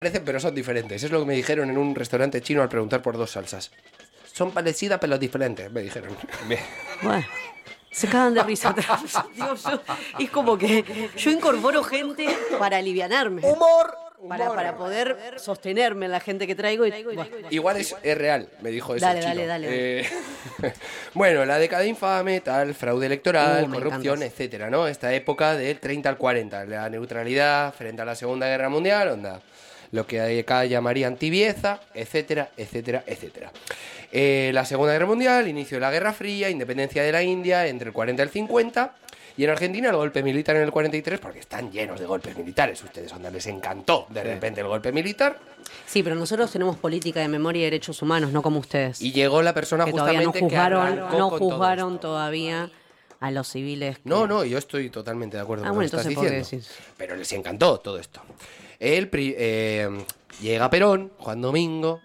parecen, pero son diferentes. Es lo que me dijeron en un restaurante chino al preguntar por 2 salsas. Son parecidas, pero diferentes, me dijeron. Bueno, se cagan de risa. Dios, es como que yo incorporo gente para alivianarme. ¡Humor! Para poder sostenerme en la gente que traigo. Bueno. Igual es real, me dijo eso. Dale. Bueno, la década infame, tal, fraude electoral, Me corrupción, encanta. etcétera, ¿no? Esta época del 30 al 40, la neutralidad frente a la Segunda Guerra Mundial, onda. Lo que acá llamarían tibieza, etcétera, etcétera, etcétera. La Segunda Guerra Mundial, inicio de la Guerra Fría, independencia de la India entre el 40 y el 50. Y en Argentina el golpe militar en el 43, porque están llenos de golpes militares. Ustedes, onda, les encantó de repente el golpe militar. Sí, pero nosotros tenemos política de memoria y derechos humanos, no como ustedes. Y llegó la persona que todavía justamente que arrancó no con todo juzgaron esto. todavía a los civiles. No, yo estoy totalmente de acuerdo con lo que estás entonces, ¿por qué diciendo. decís? Pero les encantó todo esto. Llega Perón, Juan Domingo,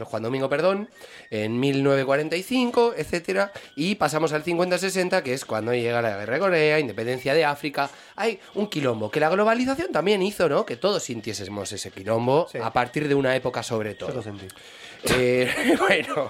en 1945, etcétera, y pasamos al 50-60, que es cuando llega la Guerra de Corea, independencia de África. Hay un quilombo que la globalización también hizo, ¿no? Que todos sintiésemos ese quilombo a partir de una época sobre todo. Yo lo sentí. Bueno,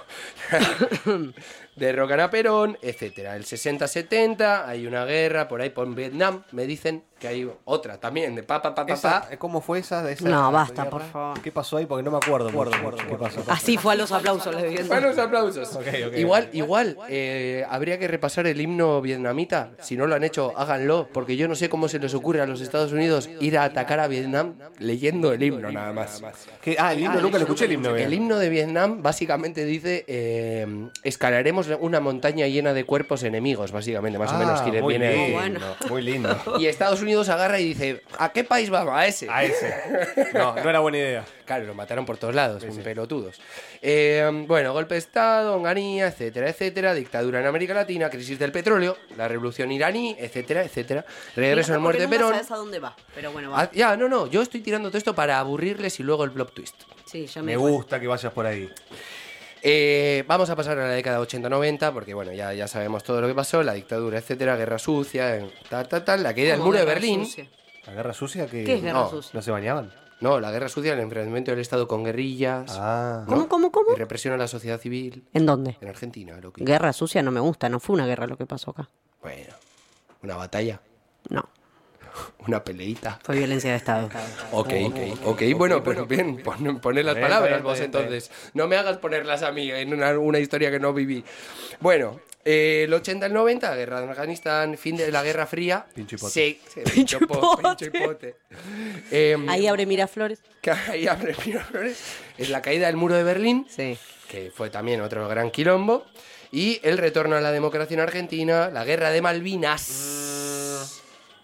derrocan a Perón, etcétera. El 60-70 hay una guerra por ahí por Vietnam, me dicen que hay otra también de ¿Cómo fue esa? No, basta, por favor. ¿Qué pasó ahí? Porque no me acuerdo. ¿Qué pasó? Así fue a los aplausos, les digo. Buenos aplausos. Ok. Igual, habría que repasar el himno vietnamita. Si no lo han hecho, háganlo, porque yo no sé cómo se les ocurre a los Estados Unidos ir a atacar a Vietnam leyendo el himno nada más. El himno, nunca lo escuché el himno. El himno de Vietnam básicamente dice escalaremos una montaña llena de cuerpos enemigos, básicamente, más o menos. Muy viene lindo, Bueno. muy lindo. Y Estados Unidos agarra y dice, ¿a qué país vamos? A ese. A ese. No era buena idea. Claro, lo mataron por todos lados, pelotudos. Bueno, golpe de Estado, Onganía, etcétera, etcétera. Dictadura en América Latina, crisis del petróleo, la revolución iraní, etcétera, etcétera. Regreso al muerte de Perón. No sabes a dónde va, pero bueno, va. No, yo estoy tirando todo esto para aburrirles y luego el plot twist. Sí, ya Me gusta que vayas por ahí. Vamos a pasar a la década 80-90, porque bueno, ya sabemos todo lo que pasó, la dictadura, etcétera, guerra sucia, la caída del muro de Berlín. Sucia? ¿La guerra sucia? ¿Qué es guerra No, sucia? ¿No se bañaban? No, la guerra sucia, el enfrentamiento del Estado con guerrillas. ¿Cómo? Y represión a la sociedad civil. ¿En dónde? En Argentina, lo que... Guerra sucia no me gusta, no fue una guerra lo que pasó acá. Bueno, una batalla, No, una peleita. fue violencia de Estado. Ok, bueno, pero bien, poner las Bien, palabras bien, vos bien, entonces. No me hagas ponerlas a mí en una historia que no viví. Bueno, el 80 al 90, guerra de Afganistán, fin de la Guerra Fría. Pincho y pote. Sí, Pincho y pote. pincho y pote. Ahí abre Miraflores. Ahí abre Miraflores. Es la caída del muro de Berlín, Sí. que fue también otro gran quilombo. Y el retorno a la democracia en Argentina, la guerra de Malvinas.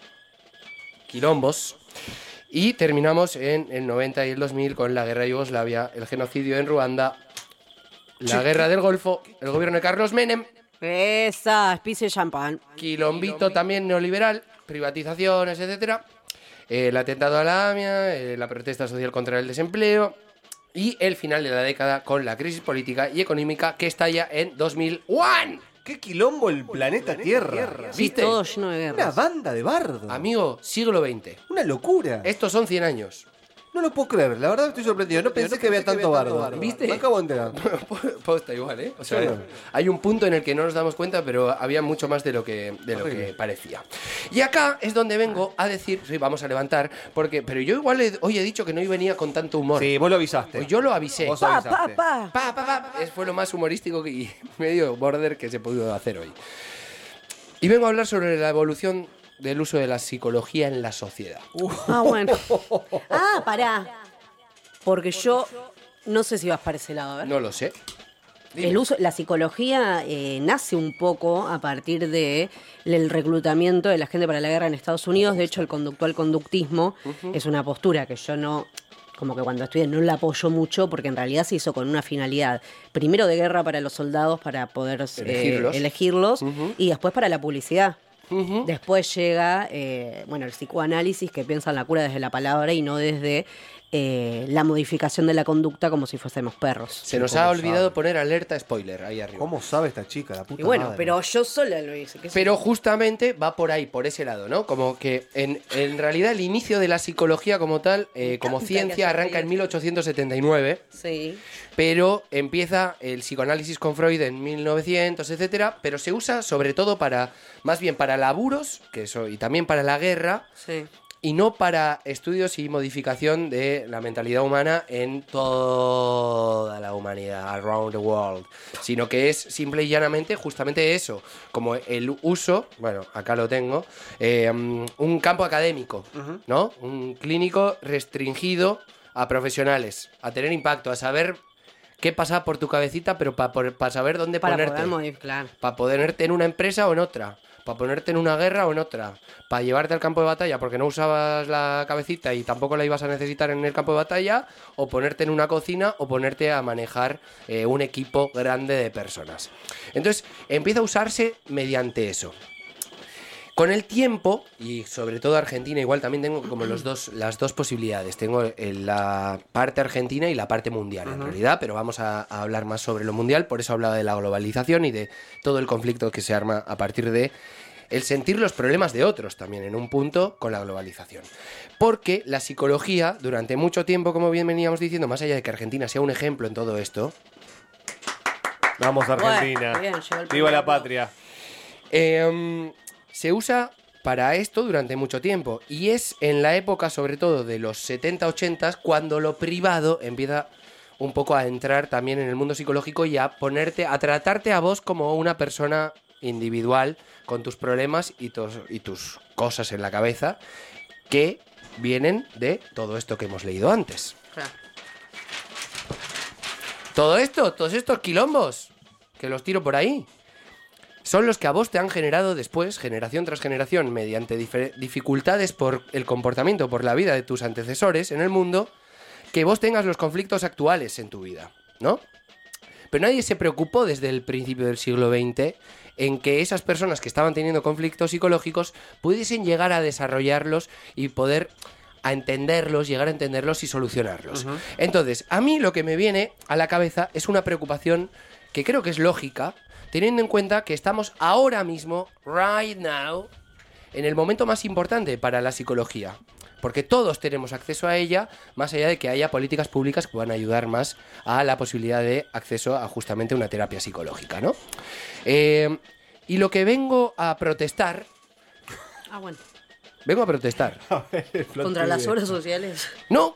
Quilombos. Y terminamos en el 90 y el 2000 con la guerra de Yugoslavia, el genocidio en Ruanda, la guerra del Golfo, el gobierno de Carlos Menem, Esa, pise champán. quilombito también neoliberal, privatizaciones, etcétera, el atentado a la AMIA, la protesta social contra el desempleo y el final de la década con la crisis política y económica que estalla en 2001. ¡Qué quilombo el planeta Tierra! Sí, ¿Viste? todo lleno de Una guerras. banda de bardos. Amigo, siglo XX. Una locura. Estos son 100 años. No lo puedo creer. La verdad estoy sorprendido. No pensé que había tanto bardo. ¿Viste? Me acabo de enterar. Posta igual, ¿eh? O sea, Sí. hay un punto en el que no nos damos cuenta, pero había mucho más de lo que parecía. Y acá es donde vengo a decir, sí, vamos a levantar, pero yo igual hoy he dicho que no venía con tanto humor. Sí, vos lo avisaste. Pues yo lo avisé. Vos Pa, avisaste. pa. Fue lo más humorístico y medio border que se pudo hacer hoy. Y vengo a hablar sobre la evolución del uso de la psicología en la sociedad. Ah, bueno. Pará. Porque yo no sé si vas para ese lado, a ver. No lo sé. La psicología nace un poco a partir del reclutamiento de la gente para la guerra en Estados Unidos. De hecho, el conductual conductismo es una postura que yo no, como que cuando estudié no la apoyo mucho, porque en realidad se hizo con una finalidad, primero de guerra para los soldados, para poder elegirlos y después para la publicidad. Después llega, el psicoanálisis, que piensa en la cura desde la palabra y no desde la modificación de la conducta como si fuésemos perros. Se nos ha olvidado poner alerta spoiler ahí arriba. ¿Cómo sabe esta chica, la puta Y bueno, madre? pero yo sola lo hice. Pero justamente va por ahí, por ese lado, ¿no? Como que en realidad el inicio de la psicología como tal, como encanta ciencia, que haya arranca en leído. 1879, Sí. pero empieza el psicoanálisis con Freud en 1900, etcétera, pero se usa sobre todo para, más bien para laburos, que eso, y también para la guerra, Sí. y no para estudios y modificación de la mentalidad humana en toda la humanidad, around the world, sino que es simple y llanamente justamente eso, como el uso, bueno, acá lo tengo, un campo académico, ¿no? Un clínico restringido a profesionales, a tener impacto, a saber qué pasa por tu cabecita, pero para saber dónde Para ponerte. poder modificar. Para ponerte en una empresa o en otra. Para ponerte en una guerra o en otra. Para llevarte al campo de batalla porque no usabas la cabecita y tampoco la ibas a necesitar en el campo de batalla. O ponerte en una cocina o ponerte a manejar un equipo grande de personas. Entonces empieza a usarse mediante eso. Con el tiempo, y sobre todo Argentina, igual también tengo como las dos posibilidades. Tengo la parte argentina y la parte mundial, en realidad, pero vamos a hablar más sobre lo mundial. Por eso hablaba de la globalización y de todo el conflicto que se arma a partir de el sentir los problemas de otros también en un punto con la globalización. Porque la psicología, durante mucho tiempo, como bien veníamos diciendo, más allá de que Argentina sea un ejemplo en todo esto, Vamos, Argentina. Bueno, bien, llegó el Viva primer la aplauso. patria. se usa para esto durante mucho tiempo. Y es en la época, sobre todo de los 70-80, cuando lo privado empieza un poco a entrar también en el mundo psicológico y a tratarte a vos como una persona individual con tus problemas y tus cosas en la cabeza que vienen de todo esto que hemos leído antes. Claro. Todos estos quilombos, que los tiro por ahí, son los que a vos te han generado después, generación tras generación, mediante dificultades por el comportamiento, por la vida de tus antecesores en el mundo, que vos tengas los conflictos actuales en tu vida, ¿no? Pero nadie se preocupó desde el principio del siglo XX en que esas personas que estaban teniendo conflictos psicológicos pudiesen llegar a desarrollarlos y poder llegar a entenderlos y solucionarlos. Entonces, a mí lo que me viene a la cabeza es una preocupación que creo que es lógica, teniendo en cuenta que estamos ahora mismo, right now, en el momento más importante para la psicología. Porque todos tenemos acceso a ella, más allá de que haya políticas públicas que puedan ayudar más a la posibilidad de acceso a justamente una terapia psicológica, ¿no? Y lo que vengo a protestar... Bueno. Vengo a protestar. Contra las obras sociales. No,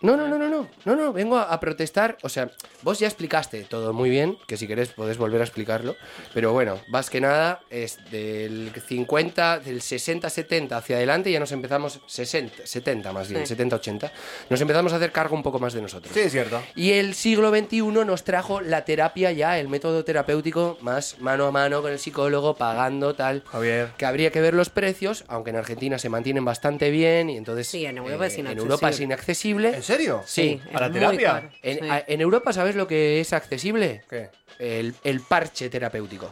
vengo a protestar. O sea, vos ya explicaste todo muy bien, que si querés podés volver a explicarlo. Pero bueno, más que nada es del 50, del 60-70 hacia adelante, ya nos empezamos, 70 más bien, Sí. 70-80, nos empezamos a hacer cargo un poco más de nosotros. Sí, es cierto. Y el siglo XXI nos trajo la terapia ya, el método terapéutico más mano a mano con el psicólogo, pagando tal. Javier. Que habría que ver los precios, aunque en Argentina se mantienen bastante bien y entonces Sí, en Europa es en inaccesible. Europa es inaccesible. ¿En serio? Sí. es ¿A la muy terapia? caro. En, Sí. en Europa, ¿sabes lo que es accesible? ¿Qué? El parche terapéutico.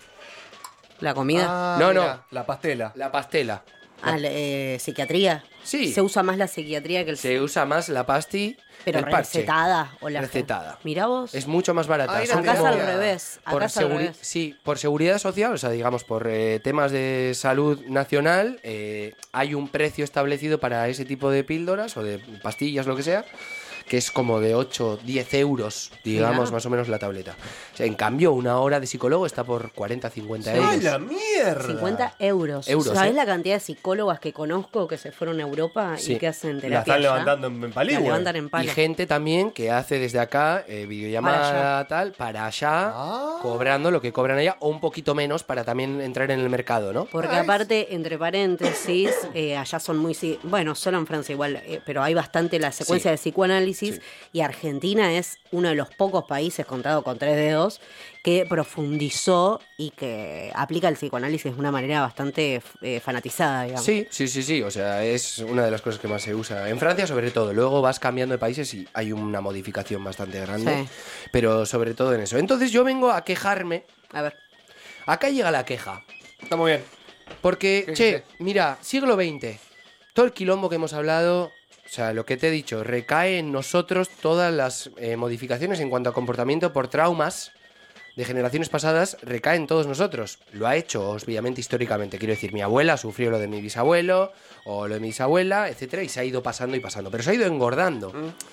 La comida. No, mira, no. La pastela. La pastela. Psiquiatría. Sí. Se usa más la psiquiatría que el Se usa más la pasti, pero el parche. recetada o la Recetada. Mirá vos. Es mucho más barata. Ah, Son acá es como- al revés, acá es al revés. Sí, por seguridad social, o sea, digamos, por temas de salud nacional, hay un precio establecido para ese tipo de píldoras o de pastillas, lo que sea, que es como de 8-10 euros, digamos, Mirá. más o menos la tableta. O sea, en cambio, una hora de psicólogo está por 40-50 euros. ¡Ay, la mierda! 50 euros. Euros, ¿Sabés ¿eh? la cantidad de psicólogas que conozco que se fueron a Europa Sí. y que hacen La terapia están allá? levantando en Paligüe. La levantan en Y pala. gente también que hace desde acá videollamada tal, para allá, Ah. cobrando lo que cobran allá, o un poquito menos para también entrar en el mercado, ¿no? Porque aparte, entre paréntesis, allá son muy... Bueno, solo en Francia igual, pero hay bastante la secuencia Sí. de psicoanálisis Sí. y Argentina es uno de los pocos países, contado con 3 dedos, que profundizó y que aplica el psicoanálisis de una manera bastante fanatizada, digamos. Sí, o sea, es una de las cosas que más se usa. En Francia, sobre todo. Luego vas cambiando de países y hay una modificación bastante grande. Sí. Pero sobre todo en eso. Entonces yo vengo a quejarme. A ver. Acá llega la queja. Está muy bien. Porque, ¿Qué che, dices? mira, siglo XX. Todo el quilombo que hemos hablado, O sea, lo que te he dicho, recae en nosotros todas las modificaciones en cuanto a comportamiento por traumas de generaciones pasadas, recae en todos nosotros. Lo ha hecho, obviamente, históricamente. Quiero decir, mi abuela sufrió lo de mi bisabuelo, o lo de mi bisabuela, etcétera, y se ha ido pasando y pasando. Pero se ha ido engordando.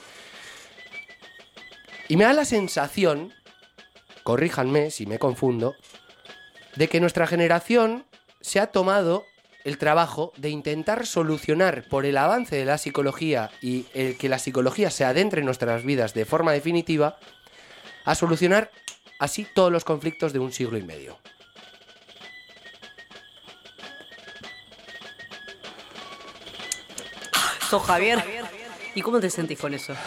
Y me da la sensación, corríjanme si me confundo, de que nuestra generación se ha tomado el trabajo de intentar solucionar por el avance de la psicología y el que la psicología se adentre en nuestras vidas de forma definitiva, a solucionar así todos los conflictos de un siglo y medio. ¿Sos Javier? ¿Y cómo te sentís con eso?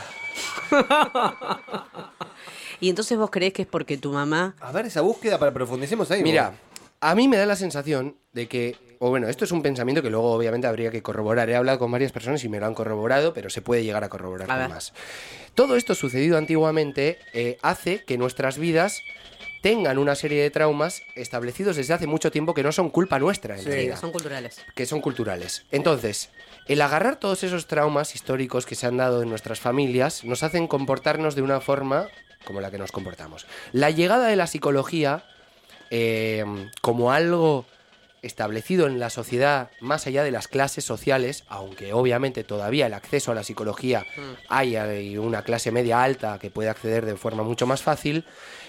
¿Y entonces vos creés que es porque tu mamá... A ver, esa búsqueda para profundicemos ahí. Mira, a mí me da la sensación de que, o bueno, esto es un pensamiento que luego obviamente habría que corroborar. He hablado con varias personas y me lo han corroborado, pero se puede llegar a corroborar con más. Todo esto sucedido antiguamente hace que nuestras vidas tengan una serie de traumas establecidos desde hace mucho tiempo que no son culpa nuestra, en realidad. Son culturales. Que son culturales. Entonces, el agarrar todos esos traumas históricos que se han dado en nuestras familias nos hacen comportarnos de una forma como la que nos comportamos. La llegada de la psicología como algo establecido en la sociedad más allá de las clases sociales, aunque obviamente todavía el acceso a la psicología hay una clase media alta que puede acceder de forma mucho más fácil,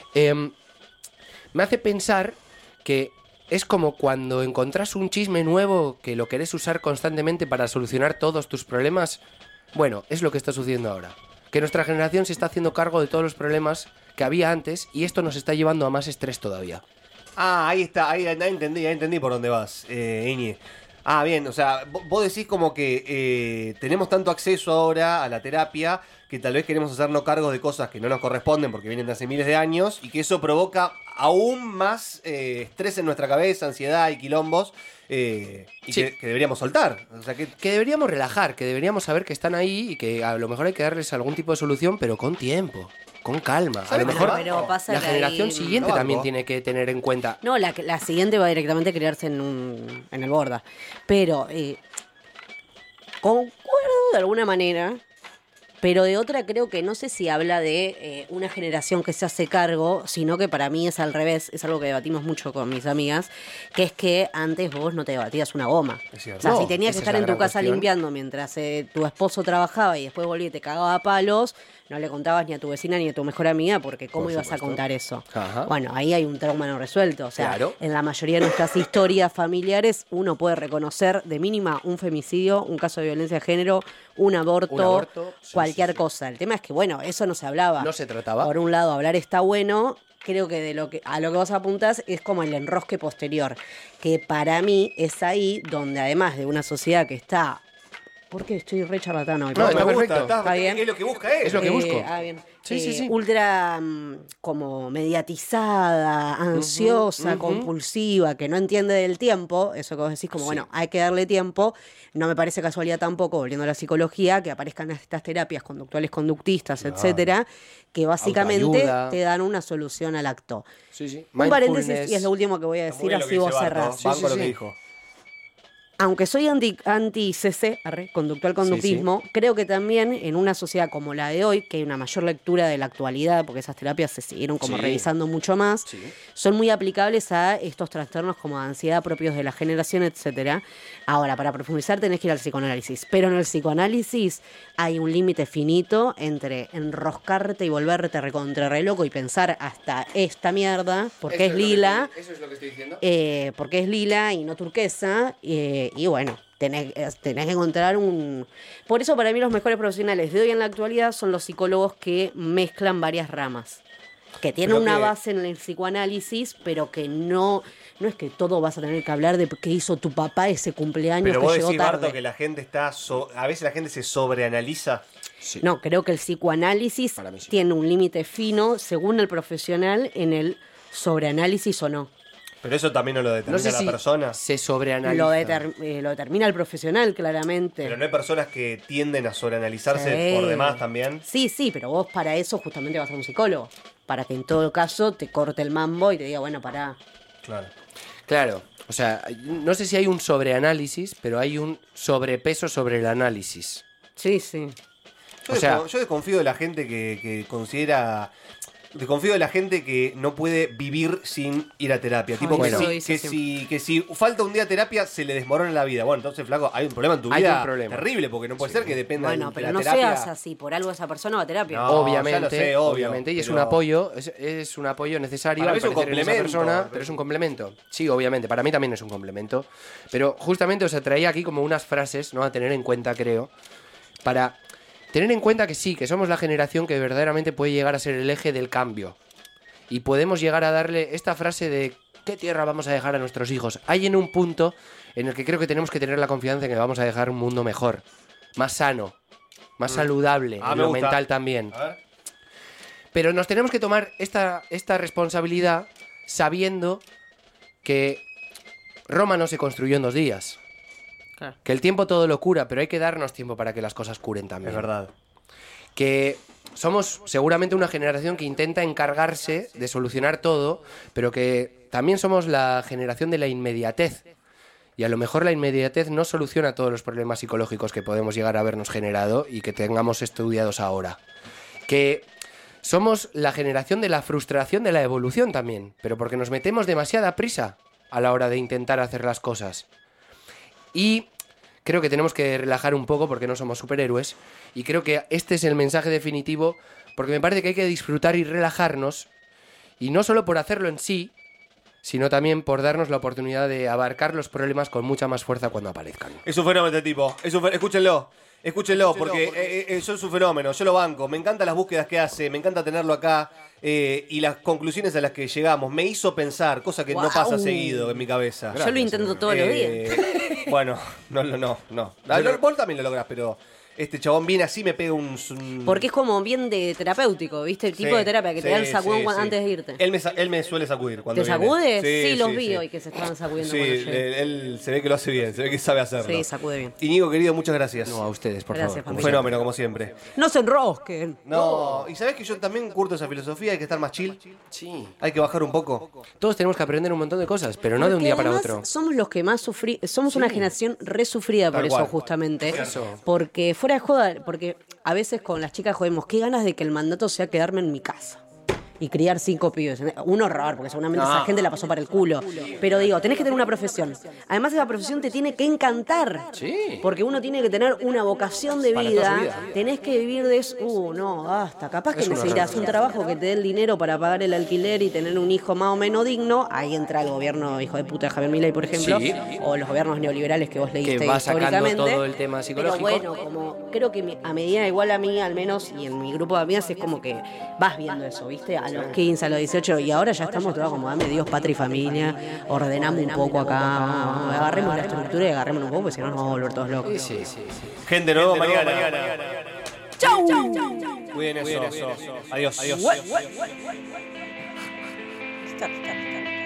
me hace pensar que es como cuando encontrás un chisme nuevo que lo querés usar constantemente para solucionar todos tus problemas. Bueno, es lo que está sucediendo ahora. Que nuestra generación se está haciendo cargo de todos los problemas que había antes y esto nos está llevando a más estrés todavía. Ah, ahí está, ahí entendí por dónde vas, Iñi. Ah, bien, o sea, vos decís como que tenemos tanto acceso ahora a la terapia que tal vez queremos hacernos cargo de cosas que no nos corresponden porque vienen de hace miles de años y que eso provoca aún más estrés en nuestra cabeza, ansiedad y quilombos y que deberíamos soltar. O sea, que deberíamos relajar, que deberíamos saber que están ahí y que a lo mejor hay que darles algún tipo de solución, pero con tiempo. Con calma. A lo mejor la generación siguiente también tiene que tener en cuenta. No, la siguiente va directamente a criarse en el borda. Pero concuerdo de alguna manera, pero de otra creo que no sé si habla de una generación que se hace cargo, sino que para mí es al revés. Es algo que debatimos mucho con mis amigas, que es que antes vos no te debatías una goma. O sea, si tenías que estar en tu casa limpiando mientras tu esposo trabajaba y después volvía y te cagaba a palos, no le contabas ni a tu vecina ni a tu mejor amiga porque ¿cómo ibas a contar eso? Ajá. Bueno, ahí hay un trauma no resuelto. O sea, claro. En la mayoría de nuestras historias familiares uno puede reconocer de mínima un femicidio, un caso de violencia de género, un aborto cualquier cosa. El tema es que, bueno, eso no se hablaba. No se trataba. Por un lado, hablar está bueno. Creo que a lo que vos apuntás es como el enrosque posterior, que para mí es ahí donde además de una sociedad que está... ¿Por qué estoy re charlatana hoy? No, está perfecto. ¿Está bien? Es lo que busca él. Es lo que busco. Bien. Sí. Ultra como mediatizada, ansiosa, compulsiva, que no entiende del tiempo, eso que vos decís como, bueno, hay que darle tiempo. No me parece casualidad tampoco, volviendo a la psicología, que aparezcan estas terapias conductuales conductistas, etcétera, que básicamente autoayuda. Te dan una solución al acto. Sí. Un paréntesis, y es lo último que voy a decir, así vos cerrás. Banco lo que dijo. Aunque soy anti-CC, conductual conductismo, creo que también en una sociedad como la de hoy, que hay una mayor lectura de la actualidad, porque esas terapias se siguieron como revisando mucho más, son muy aplicables a estos trastornos como ansiedad propios de la generación, etcétera. Ahora, para profundizar tenés que ir al psicoanálisis, pero en el psicoanálisis hay un límite finito entre enroscarte y volverte recontra re loco y pensar hasta esta mierda, porque es lila. Eso es lo que estoy diciendo. Porque es lila y no turquesa, y bueno, tenés que encontrar un... Por eso para mí los mejores profesionales de hoy en la actualidad son los psicólogos que mezclan varias ramas. Que tienen una base en el psicoanálisis, pero que no es que todo vas a tener que hablar de qué hizo tu papá ese cumpleaños pero que vos llegó decís, tarde. Barto, que la gente está... a veces la gente se sobreanaliza. Sí. No, creo que el psicoanálisis Para mí sí. tiene un límite fino, según el profesional, en el sobreanálisis o no. Pero eso también no lo determina No sé la si persona. se sobreanaliza. Lo determina el profesional, claramente. Pero no hay personas que tienden a sobreanalizarse por demás también. Sí, pero vos para eso justamente vas a un psicólogo. Para que en todo caso te corte el mambo y te diga, bueno, pará. Claro, o sea, no sé si hay un sobreanálisis, pero hay un sobrepeso sobre el análisis. Sí, sí. Yo desconfío de la gente que considera... Desconfío de la gente que no puede vivir sin ir a terapia. Tipo, Bueno. que si falta un día de terapia, se le desmorona la vida. Bueno, entonces, flaco, hay un problema en tu Hay vida un problema. terrible, porque no puede ser que dependa Bueno, de pero la no terapia. seas así, por algo esa persona va a terapia. No, Obviamente, ya lo sé, obvio, obviamente, y es pero- un apoyo, es un apoyo necesario Para mí al es un parecer en esa complemento. persona, pero es un complemento. Sí, obviamente, para mí también es un complemento. Pero justamente os traía aquí como unas frases, ¿no? A tener en cuenta, creo, para tener en cuenta que sí, que somos la generación que verdaderamente puede llegar a ser el eje del cambio. Y podemos llegar a darle esta frase de ¿qué tierra vamos a dejar a nuestros hijos? Hay en un punto en el que creo que tenemos que tener la confianza en que vamos a dejar un mundo mejor, más sano, más saludable, en me lo gusta. mental también. A ver. Pero nos tenemos que tomar esta responsabilidad sabiendo que Roma no se construyó en 2 días. Claro. Que el tiempo todo lo cura, pero hay que darnos tiempo para que las cosas curen también. Es verdad. Que somos seguramente una generación que intenta encargarse de solucionar todo, pero que también somos la generación de la inmediatez. Y a lo mejor la inmediatez no soluciona todos los problemas psicológicos que podemos llegar a habernos generado y que tengamos estudiados ahora. Que somos la generación de la frustración de la evolución también, pero porque nos metemos demasiada prisa a la hora de intentar hacer las cosas. Y creo que tenemos que relajar un poco porque no somos superhéroes. Y creo que este es el mensaje definitivo, porque me parece que hay que disfrutar y relajarnos. Y no solo por hacerlo en sí, sino también por darnos la oportunidad de abarcar los problemas con mucha más fuerza cuando aparezcan. Es un fenómeno este tipo. Escúchenlo, porque yo es un fenómeno. Yo lo banco. Me encantan las búsquedas que hace, me encanta tenerlo acá. Y las conclusiones a las que llegamos. Me hizo pensar, cosa que no Guau. pasa seguido en mi cabeza. Yo lo intento todos los días. Bueno, no. Vos también lo lográs, pero este chabón viene así, me pega un... Porque es como bien de terapéutico, ¿viste? El tipo de terapia que te da el sacudón antes de irte. Él me suele sacudir cuando ¿Te viene. sacude? Sí, los sí, vi sí. hoy que se estaban sacudiendo Sí, cuando llegué. él se ve que lo hace bien, se ve que sabe hacerlo. Sí, sacude bien. Iñigo, querido, muchas gracias. No, a ustedes, por Gracias, favor. Un familia. fenómeno, como siempre. No se enrosquen. No, y sabés que yo también curto esa filosofía, hay que estar más chill, Sí. hay que bajar un poco. Todos tenemos que aprender un montón de cosas, pero no de un Porque día para además otro. Somos los que más somos una generación resufrida por Tal eso, cual. justamente. Eso. Porque fuera de joda, porque a veces con las chicas jodemos, qué ganas de que el mandato sea quedarme en mi casa y criar 5 pibes. Un horror, porque seguramente esa gente la pasó para el culo. Pero digo, tenés que tener una profesión. Además, esa profesión te tiene que encantar. Sí. Porque uno tiene que tener una vocación de Para vida. toda su vida. Tenés que vivir de eso. No, basta. Capaz que Es un necesitas horror. un trabajo que te dé el dinero para pagar el alquiler y tener un hijo más o menos digno. Ahí entra el gobierno hijo de puta de Javier Milei, por ejemplo. Sí. O los gobiernos neoliberales que vos leíste Que va sacando históricamente. todo el tema psicológico. Pero bueno, como creo que a medida igual a mí, al menos, y en mi grupo de amigas, es como que vas viendo eso, ¿viste? A los 15, a los 18, y ahora ya estamos todos como, dame Dios, patria y familia, ordenamos un poco acá, vamos, agarremos la estructura y agarremos un poco, porque si no nos vamos a volver todos locos. Sí. Gente, nos vemos mañana. ¡Chau! Cuiden eso. Adiós. Stop.